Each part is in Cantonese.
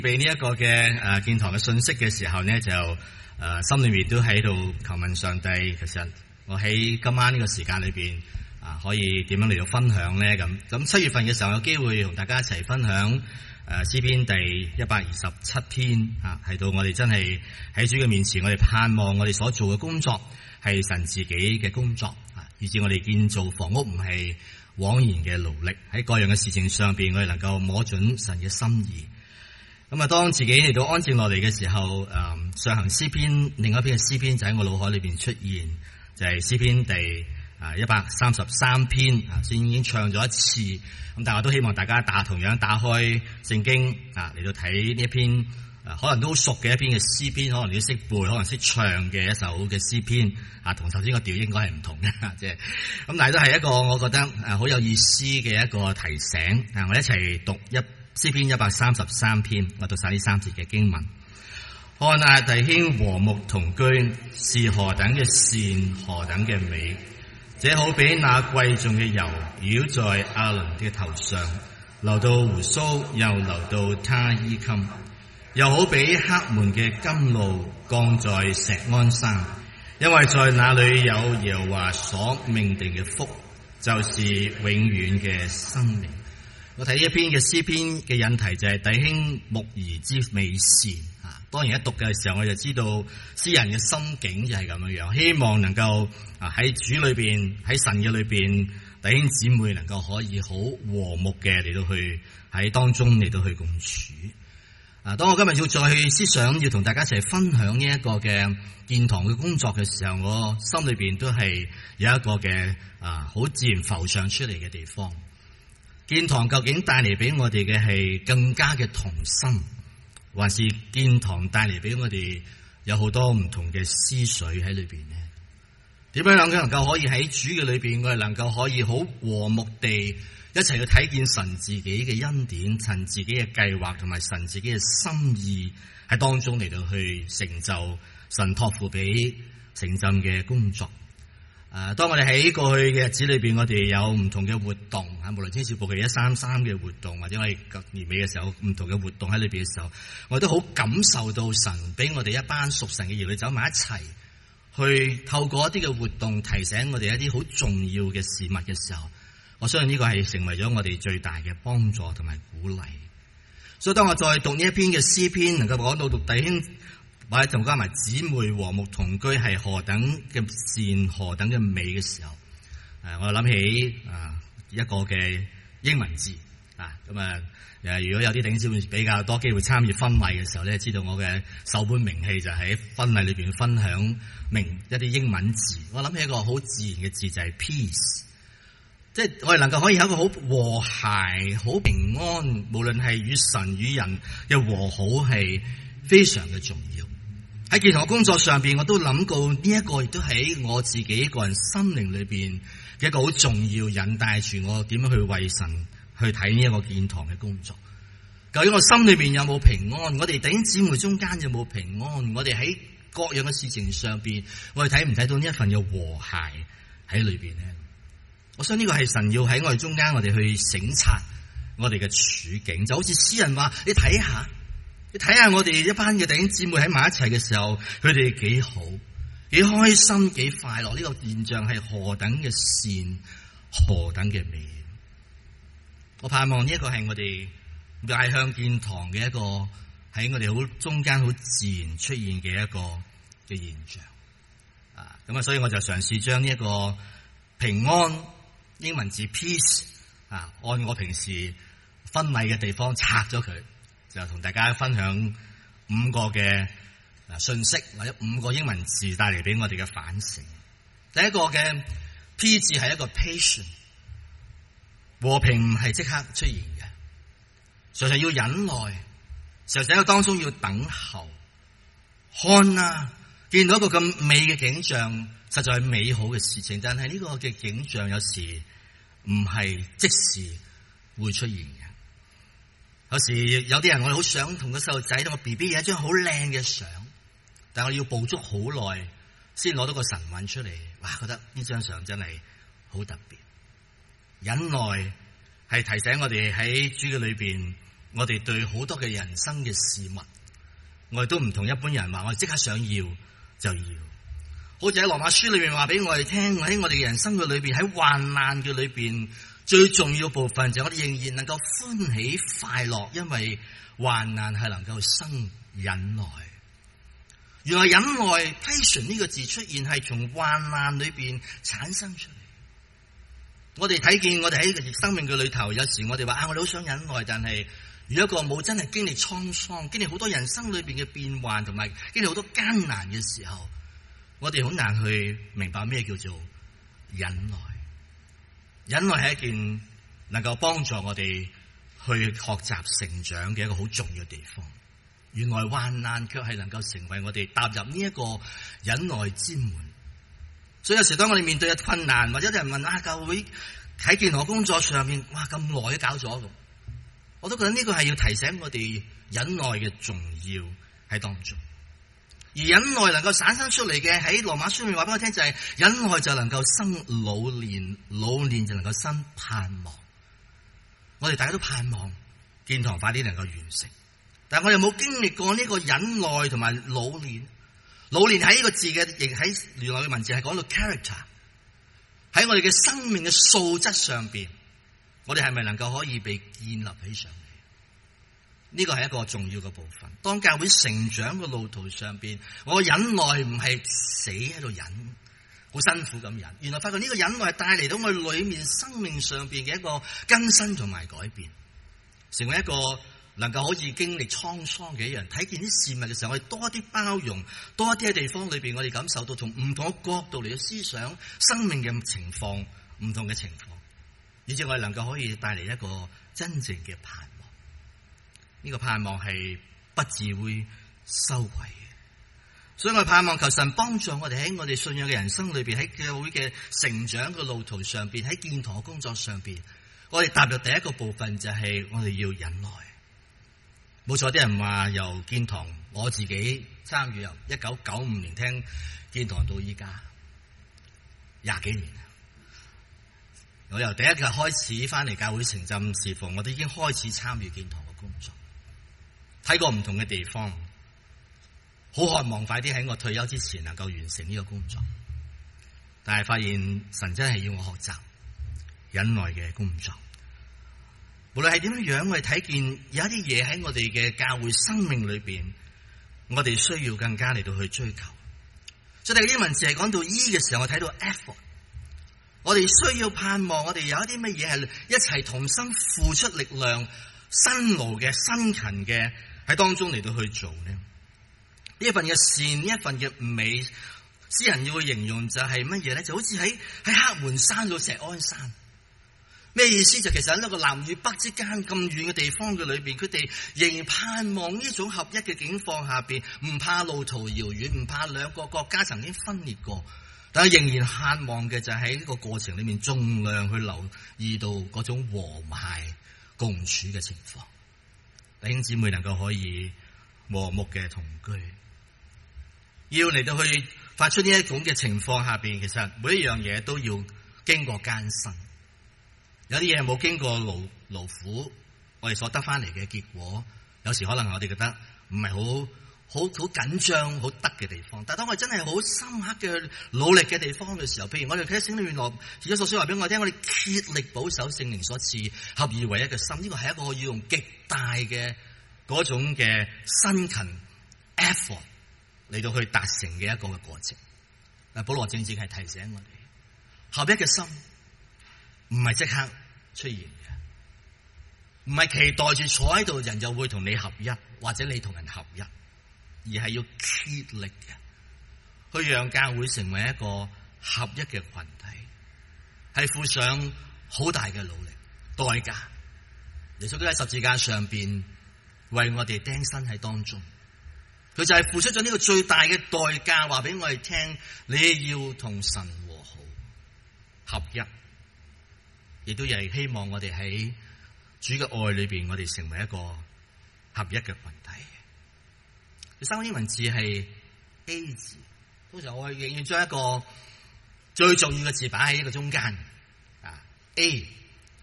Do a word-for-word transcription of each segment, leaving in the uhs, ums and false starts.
俾呢一個嘅誒建堂嘅信息嘅時候呢，就誒、呃、心裏面都喺度求問上帝，其實我喺今晚呢個時間裏邊啊，可以點樣嚟到分享呢？咁咁七月份嘅時候有機會同大家一齊分享誒詩篇第一百二十七篇啊，係到我哋真係喺主嘅面前，我哋盼望我哋所做嘅工作係神自己嘅工作啊，以至我哋建造房屋唔係枉然嘅勞力，喺各樣嘅事情上邊，我哋能夠摸準神嘅心意。咁啊，當自己嚟到安靜落嚟嘅時候，誒、嗯，上行詩篇另外一篇嘅詩篇就喺我腦海裏邊出現，就係、是、詩篇第啊一百三十三篇啊，先已經唱咗一次。咁但係我都希望大家打同樣打開聖經啊，嚟到睇呢一篇啊，可能都好熟嘅一篇嘅詩篇，可能你都識背，可能識唱嘅一首嘅詩篇啊，同頭先個調應該係唔同嘅，即係咁，但係都係一個我覺得誒好有意思嘅一個提醒啊！我一齊讀一。詩篇一百三十三篇，我讀晒呢三節嘅經文。看哪，弟兄和睦同居，是何等嘅善，何等嘅美！這好比那貴重嘅油，繞在亞倫嘅頭上，流到鬍鬚，又流到他衣襟；又好比黑門嘅甘露，降在錫安山，因為在那裏有耶和華所命定嘅福，就是永遠嘅生命。我睇呢一篇嘅詩篇嘅引題就係弟兄牧兒之美善啊！當然一讀嘅時候我就知道詩人嘅心境就係咁樣樣，希望能夠啊喺主裏邊，喺神嘅裏邊，弟兄姊妹能夠可以好和睦嘅嚟到去喺當中嚟到去共處啊！當我今日要再去思想，要同大家一齊分享呢一個嘅建堂嘅工作嘅時候，我心裏邊都係有一個嘅啊好自然浮上出嚟嘅地方。建堂究竟帶嚟俾我哋嘅係更加嘅同心，還是建堂帶嚟俾我哋有好多唔同嘅思緒喺裏邊呢？點樣能夠能夠可以喺主嘅裏邊，我哋能夠可以好和睦地一齊去睇見神自己嘅恩典、神自己嘅計劃同埋神自己嘅心意喺當中嚟到去成就神託付俾城鎮嘅工作。誒、啊，當我哋喺過去嘅日子裏邊，我哋有唔同嘅活動嚇，無論青少部嘅一三三嘅活動，或者我哋年尾嘅時候唔同嘅活動喺裏邊嘅時候，我哋都好感受到神俾我哋一班屬神嘅兒女走埋一齊，去透過一啲嘅活動提醒我哋一啲好重要嘅事物嘅時候，我相信呢個係成為咗我哋最大嘅幫助同埋鼓勵。所以當我再讀呢一篇嘅詩篇，能夠講到讀弟兄或者同加埋姊妹和睦同居係何等嘅善，何等嘅美嘅時候，誒，我諗起啊一個嘅英文字啊，咁啊誒，如果有啲弟兄姊妹比較多機會參與婚禮嘅時候咧，知道我嘅首本名氣就喺婚禮裏邊分享明一啲英文字。我諗起一個好自然嘅字就係 peace， 即係我哋能夠可以有一個好和諧、好平安，無論係與神與人嘅和好係非常嘅重要。喺建堂工作上邊，我都諗過呢一個亦都喺我自己個人心靈裏邊嘅一個好重要，引帶住我點樣去為神去睇呢一個建堂嘅工作。究竟我心裏邊有冇平安？我哋弟兄姊妹中間有冇平安？我哋喺各樣嘅事情上邊，我哋睇唔睇到呢一份嘅和諧喺裏邊呢？我想呢個係神要喺我哋中間，我哋去省察我哋嘅處境，就好似詩人話：你睇下。你睇下我哋一班嘅弟兄姊妹喺埋一齊嘅時候，佢哋幾好，幾開心，幾快樂。呢個現象係何等嘅善，何等嘅美。我盼望呢一個係我哋邁向建堂嘅一個喺我哋好中間好自然出現嘅一個嘅現象。啊，咁啊，所以我就嘗試將呢一個平安英文字 peace 啊，按我平時婚禮嘅地方拆咗佢。就同大家分享五個嘅信息，或者五個英文字帶嚟俾我哋嘅反省。第一個嘅 P 字係一個 patient， 和平唔係即刻出現嘅，常常要忍耐，常常喺當中要等候。看啊，見到一個咁美嘅景象，實在係美好嘅事情，但係呢個嘅景象有時唔係即時會出現嘅。有時有啲人我哋好想同個細路仔同個 B B 有一張好靚嘅相，但係我哋要捕捉好耐先攞到個神韻出嚟。哇，覺得呢張相真係好特別。忍耐係提醒我哋喺主嘅裏邊我哋對好多嘅人生嘅事物，我哋都唔同一般人話我哋即刻想要就要。好似喺羅馬書裏面話俾我哋聽，喺我哋嘅人生嘅裏邊，喺患難嘅裏邊，最重要部分就係我哋仍然能夠歡喜快樂，因為患難係能夠生忍耐。原來忍耐 patience 呢個字出現係從患難裏邊產生出嚟。我哋睇見我哋喺生命嘅裏頭，有時我哋話啊，我哋好想忍耐，但係如果一個冇真係經歷滄桑，經歷好多人生裏邊嘅變幻，同埋經歷好多艱難嘅時候，我哋好難去明白咩叫做忍耐。忍耐係一件能夠幫助我哋去學習成長嘅一個好重要嘅地方。原來患難卻係能夠成為我哋踏入呢一個忍耐之門。所以有時當我哋面對嘅困難，或者有人問啊，教會喺建堂工作上面，哇咁耐都搞咗，我都覺得呢個係要提醒我哋忍耐嘅重要喺當中。而忍耐能夠產生出嚟嘅，喺羅馬書裏面話俾我聽就係、是、忍耐就能夠生老練，老練就能夠生盼望。我哋大家都盼望建堂快啲能夠完成，但係我哋冇經歷過呢個忍耐同埋老練。老練喺呢個字嘅，亦喺原來嘅文字係講到 character， 喺我哋嘅生命嘅素質上邊，我哋係咪能夠可以被建立起上嚟？呢個係一個重要嘅部分。當教會成長嘅路途上邊，我忍耐唔係死喺度忍，好辛苦咁忍。原來發覺呢個忍耐係帶嚟到我哋裏面生命上邊嘅一個更新同埋改變，成為一個能夠好似經歷滄桑嘅一樣，睇見啲事物嘅時候，我哋多啲包容，多一啲嘅地方裏邊，我哋感受到從唔同嘅角度嚟嘅思想生命嘅情況，唔同嘅情況，以至我哋能夠可以帶嚟一個真正嘅盼望。呢個盼望係不至會羞愧嘅，所以我盼望求神幫助我哋喺我哋信仰嘅人生裏邊，喺教會嘅成長嘅路途上邊，喺建堂嘅工作上邊，我哋踏入第一個部分就係我哋要忍耐。冇錯，啲人話由建堂，我自己參與由一九九五年聽建堂到依家廿幾年，我由第一日開始翻嚟教會城鎮侍奉，我都已經開始參與建堂嘅工作，睇過唔同嘅地方，好渴望快啲喺我退休之前能夠完成呢個工作，但係發現神真係要我學習忍耐嘅工作。無論係點樣，我哋睇見有一啲嘢喺我哋嘅教會生命裏邊，我哋需要更加嚟到去追求。所以第啲文字係講到 E 嘅時候，我睇到 effort， 我哋需要盼望，我哋有一啲乜嘢係一齊同心付出力量、辛勞嘅、辛勤嘅喺當中嚟到去做呢？呢一份嘅善，呢一份嘅美，詩人要去形容就係乜嘢咧？就好似喺喺黑門山到錫安山。咩意思？就其實喺一個南與北之間咁遠嘅地方嘅裏邊，佢哋仍然盼望呢種合一嘅境況下邊，唔怕路途遙遠，唔怕兩個國家曾經分裂過，但係仍然盼望嘅就係喺呢個過程裏面盡量去留意到嗰種和諧共處嘅情況，弟兄姊妹能夠可以和睦嘅同居。要嚟到去發出呢一種嘅情況下邊，其實每一樣嘢都要經過艱辛。有啲嘢冇經過勞勞苦，我哋所得翻嚟嘅結果，有時可能我哋覺得唔係好好好緊張、好得嘅地方。但係當我哋真係好深刻嘅努力嘅地方嘅時候，譬如我哋睇聖經裏面落，而家所說話俾我聽，我哋竭力保守聖靈所賜合而為一嘅心，呢個係一個要用極大嘅嗰種嘅辛勤 effort 嚟到去達成嘅一個嘅過程。嗱，保羅正正係提醒我哋，合一嘅心唔係即刻出現嘅，唔係期待住坐喺度人就會同你合一，或者你同人合一，而係要竭力嘅，去讓教會成為一個合一嘅群體，係付上好大嘅努力代價。耶穌都喺十字架上邊為我哋釘身喺當中，佢就係付出咗呢個最大嘅代價，話俾我哋聽，你要同神和好合一。亦都係希望我哋喺主嘅愛裏邊，我哋成為一個合一嘅群體。第三個英文字係 A 字，通常我永遠將一個最重要嘅字擺喺呢個中間啊 A。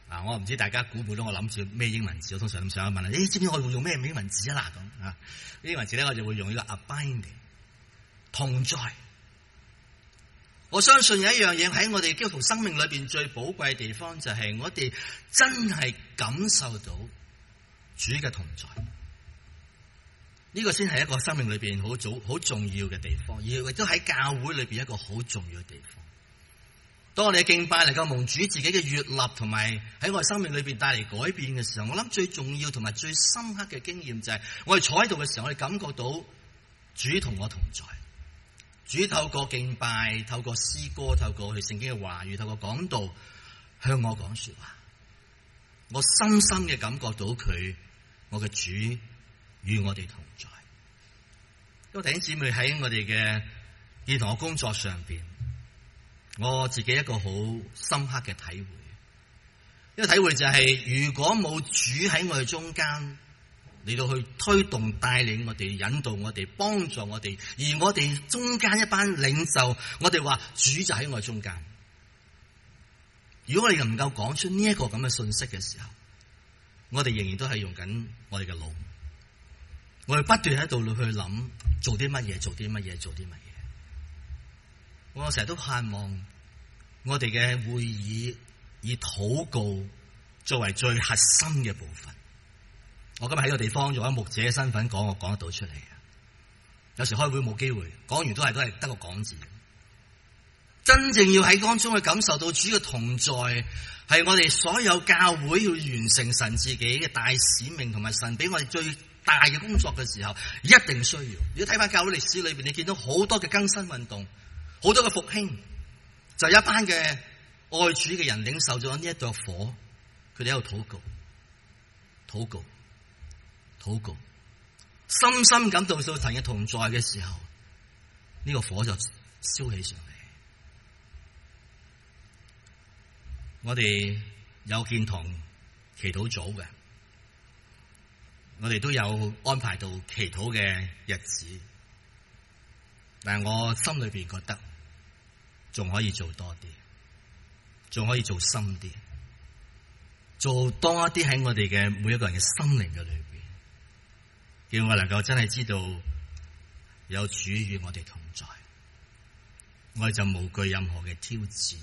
啊，我唔知大家估唔估到我諗住咩英文字，我通常咁想問啦，你知唔知我會用咩英文字啊？嗱咁啊，英文字咧我就會用呢個 abiding 同在。我相信有一樣嘢喺我哋基督徒生命裏邊最寶貴嘅地方，就係我哋真係感受到主嘅同在。呢個先係一個生命裏邊好早好重要嘅地方，而亦都喺教會裏邊一個好重要嘅地方。當我哋嘅敬拜能夠蒙主自己嘅悅納，同埋喺我哋生命裏邊帶嚟改變嘅時候，我諗最重要同埋最深刻嘅經驗就係我哋坐喺度嘅時候，我哋感覺到主同我同在。主透過敬拜，透過詩歌，透過佢聖經嘅話語，透過講道向我講說話，我深深嘅感覺到佢，我嘅主與我哋同在。因為弟兄姊妹喺我哋嘅義同嘅工作上邊，我自己一個好深刻嘅體會，一個體會就係、是、如果冇主喺我哋中間嚟到去推動、帶領我哋、引導我哋、幫助我哋，而我哋中間一班領袖，我哋話主就喺我哋中間。如果我哋能夠講出呢一個咁嘅信息嘅時候，我哋仍然都係用緊我哋嘅腦，我哋不斷喺度去諗做啲乜嘢，做啲乜嘢，做啲乜嘢。我成日都盼望我哋嘅會議以禱告作為最核心嘅部分。我今日喺個地方用咗牧者嘅身份講，我講得到出嚟嘅。有時開會冇機會，講完都係都係得個講字。真正要喺當中去感受到主嘅同在，係我哋所有教會要完成神自己嘅大使命，同埋神俾我哋最大嘅工作嘅時候，一定需要。如果睇翻教會歷史裏邊，你見到好多嘅更新運動，好多嘅復興，就有一班嘅愛主嘅人領受咗呢一朵火，佢哋喺度禱告，禱告。禱告，深深感到到神嘅同在嘅時候，呢個火就燒起上嚟。我哋有建堂祈禱組嘅，我哋都有安排到祈禱嘅日子，但係我心裏邊覺得仲可以做多啲，仲可以做深啲，做多一啲喺我哋嘅每一個人嘅心靈嘅裏邊。叫我能夠真係知道有主與我哋同在，我哋就無懼任何嘅挑戰。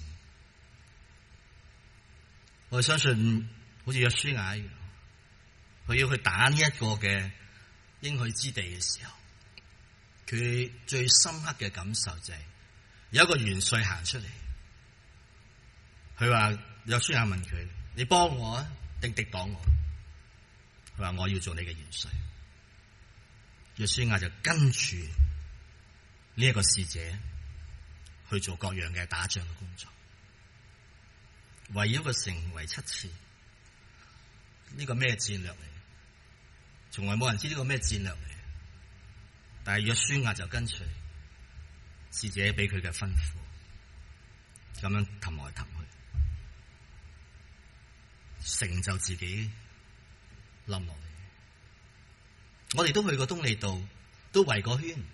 我相信好似約書亞一樣，佢要去打呢一個嘅應許之地嘅時候，佢最深刻嘅感受就係有一個元帥行出嚟，佢話約書亞問佢：你幫我啊，定敵擋我？佢話我要做你嘅元帥。約書亞就跟住呢一個使者去做各樣嘅打仗嘅工作，圍繞個城圍七次。呢個咩戰略嚟？從來冇人知呢個咩戰略嚟。但係約書亞就跟隨使者俾佢嘅吩咐，咁樣氹來氹去，城就自己冧落嚟。我哋都去過東利道，都圍過圈，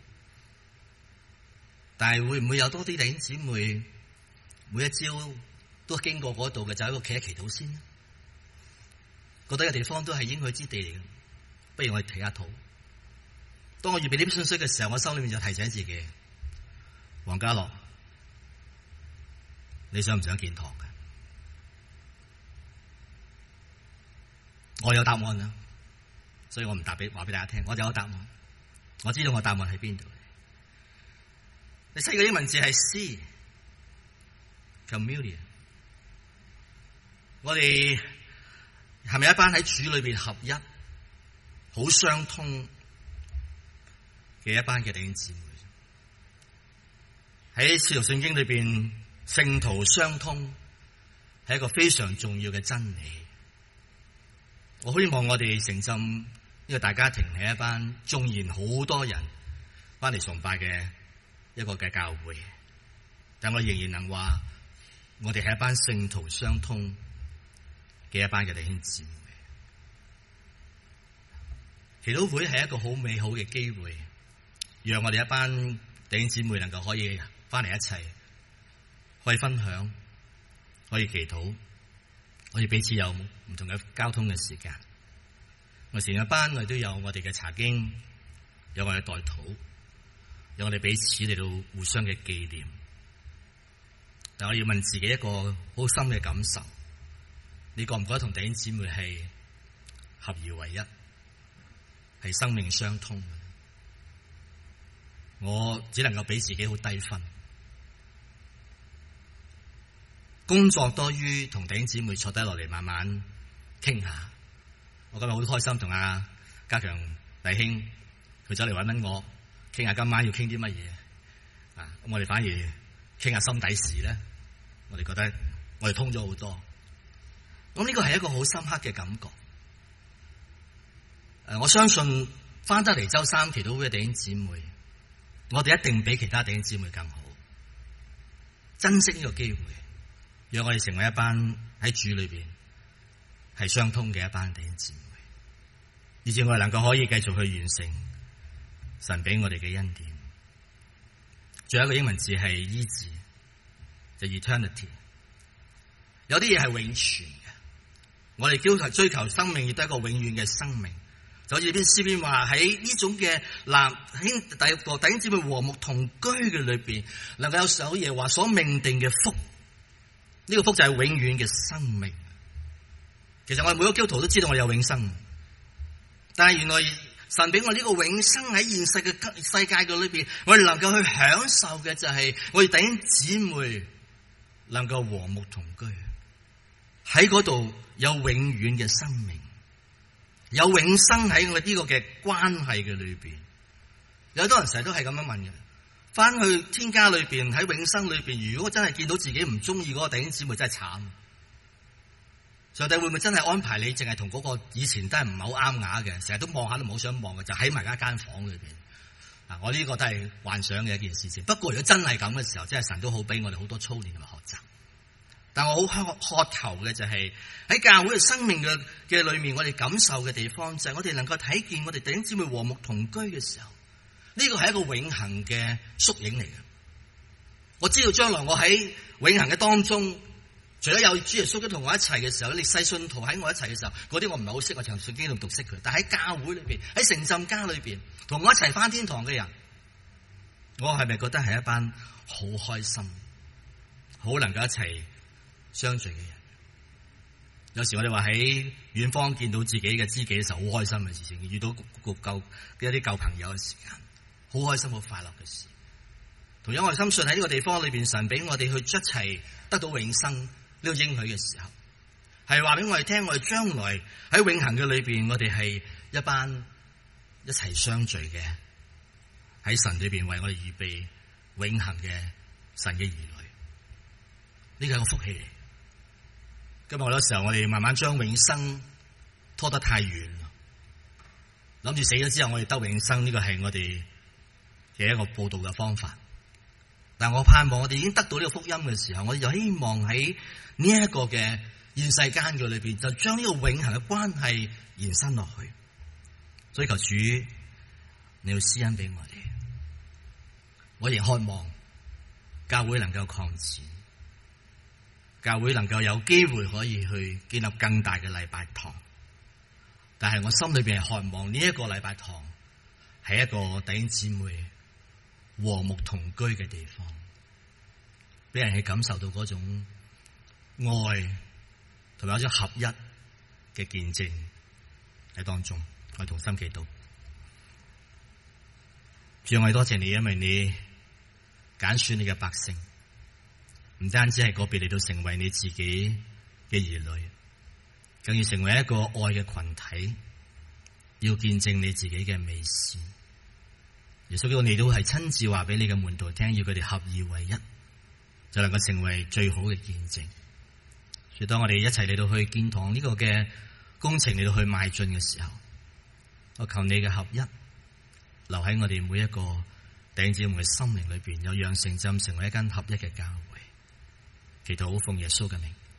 但係會唔會有多啲弟兄姊妹每一朝都經過嗰度嘅，就喺度企喺祈禱先？覺得個地方都係應許之地嚟嘅，不如我哋祈下禱。當我預備呢啲信息嘅時候，我心裏面就提醒自己：黃家樂，你想唔想建堂嘅？我有答案啦。所以我唔答俾話俾大家聽，我就有答案，我知道我答案喺邊度。你細個英文字係 C，communion。我哋係咪一班喺主裏邊合一、好相通嘅一班嘅弟兄姊妹？喺使徒聖經裏邊，聖徒相通係一個非常重要嘅真理。我希望我哋誠心。呢個大家庭係一班縱然好多人翻嚟崇拜嘅一個嘅教會，但我仍然能話我哋係一班聖徒相通嘅一班嘅弟兄姊妹。祈禱會係一個好美好嘅機會，讓我哋一班弟兄姊妹能夠可以翻嚟一齊，可以分享，可以祈禱， 我哋彼此有唔同嘅交通嘅時間。我成日班我哋都有我哋嘅查經，有我哋代禱，有我哋彼此嚟到互相嘅紀念。但我要問自己一個好深嘅感受，你覺唔覺得同弟兄姊妹係合而為一，係生命相通？我只能夠俾自己好低分，工作多於同弟兄姊妹坐低落嚟慢慢傾下。我今日好開心同阿家強弟兄佢走嚟搵搵我，傾下今晚要傾啲乜嘢啊！咁我哋反而傾下心底事咧，我哋覺得我哋通咗好多。咁呢個係一個好深刻嘅感覺。誒，我相信翻得嚟周三祈禱會嘅弟兄姊妹，我哋一定比其他弟兄姊妹更好，珍惜呢個機會，讓我哋成為一班喺主裏邊係相通嘅一班弟兄姊妹，以至我哋能夠可以繼續去完成神俾我哋嘅恩典。仲有一個英文字係醫治，就 eternity。有啲嘢係永存嘅，我哋叫追求生命，亦都係一個永遠嘅生命。就好似篇詩篇話喺呢種嘅男兄弟個弟兄姊妹和睦同居嘅裏邊，能夠有首耶和華所命定嘅福，呢、這個福就係永遠嘅生命。其實我哋每個基督徒都知道我哋有永生，但係原來神俾我呢個永生喺現實嘅世界嘅裏邊，我哋能夠去享受嘅就係我哋弟兄姊妹能夠和睦同居，喺嗰度有永遠嘅生命。有永生喺我呢個嘅關係嘅裏邊，有好多人成日都係咁樣問嘅。翻去天家裏邊喺永生裏邊，如果真係見到自己唔中意嗰個弟兄姊妹，真係慘。上帝會唔會真係安排你淨係同嗰個以前都係唔係好啱牙嘅，成日都望下都唔好想望嘅，就喺埋一間房裏邊？嗱，我呢個都係幻想嘅一件事情。不過如果真係咁嘅時候，真係神都好俾我哋好多操練同埋學習。但我好渴求嘅就係喺教會嘅生命嘅嘅裏面，我哋感受嘅地方就係我哋能夠睇見我哋弟兄姊妹和睦同居嘅時候，呢個係一個永恆嘅縮影嚟嘅。我知道將來我喺永恆嘅當中，除咗有主耶穌同我一齊嘅時候，你世信徒喺我一齊嘅時候，嗰啲我唔係好識，我從聖經度讀識佢。但喺教會裏邊，喺成浸家裏邊，同我一齊返天堂嘅人，我係咪覺得係一班好開心、好能夠一齊相聚嘅人？有時我哋話喺遠方見到自己嘅知己嘅時候，好開心嘅事情；遇到舊嘅一啲舊朋友嘅時間，好開心、好快樂嘅事。同樣我哋深信喺呢個地方裏邊，神俾我哋去一齊得到永生呢個應許嘅時候，係話俾我哋聽，我哋將來喺永恆嘅裏邊，我哋係一班一齊相聚嘅，喺神裏邊為我哋預備永恆嘅神嘅兒女。呢個係個福氣嚟。今日好多時候我哋慢慢將永生拖得太遠，諗住死咗之後我哋得永生，呢個係我哋嘅一個報道嘅方法。但我盼望我哋已經得到呢個福音嘅時候，我哋就希望喺呢一個嘅現世間嘅裏邊，就將呢個永恆嘅關係延伸落去。所以求主你要施恩俾我哋，我亦渴望教會能夠擴展，教會能夠有機會可以去建立更大嘅禮拜堂。但係我心裏邊係渴望呢一個禮拜堂係一個弟兄姊妹和睦同居嘅地方，俾人去感受到嗰種愛同埋有種合一嘅見證喺當中。我哋同心祈禱。主，我哋多謝你，因為你揀選你嘅百姓，唔單止係個別嚟到成為你自己嘅兒女，更要成為一個愛嘅群體，要見證你自己嘅美善。耶穌基督，你都係親自話俾你嘅門徒聽，要佢哋合而為一，就能夠成為最好嘅見證。所以當我哋一齊嚟到去建堂呢個嘅工程嚟到去邁進嘅時候，我求你嘅合一留喺我哋每一個弟兄姊妹嘅心靈裏邊，有讓成浸成為一間合一嘅教會。祈禱奉耶穌嘅名。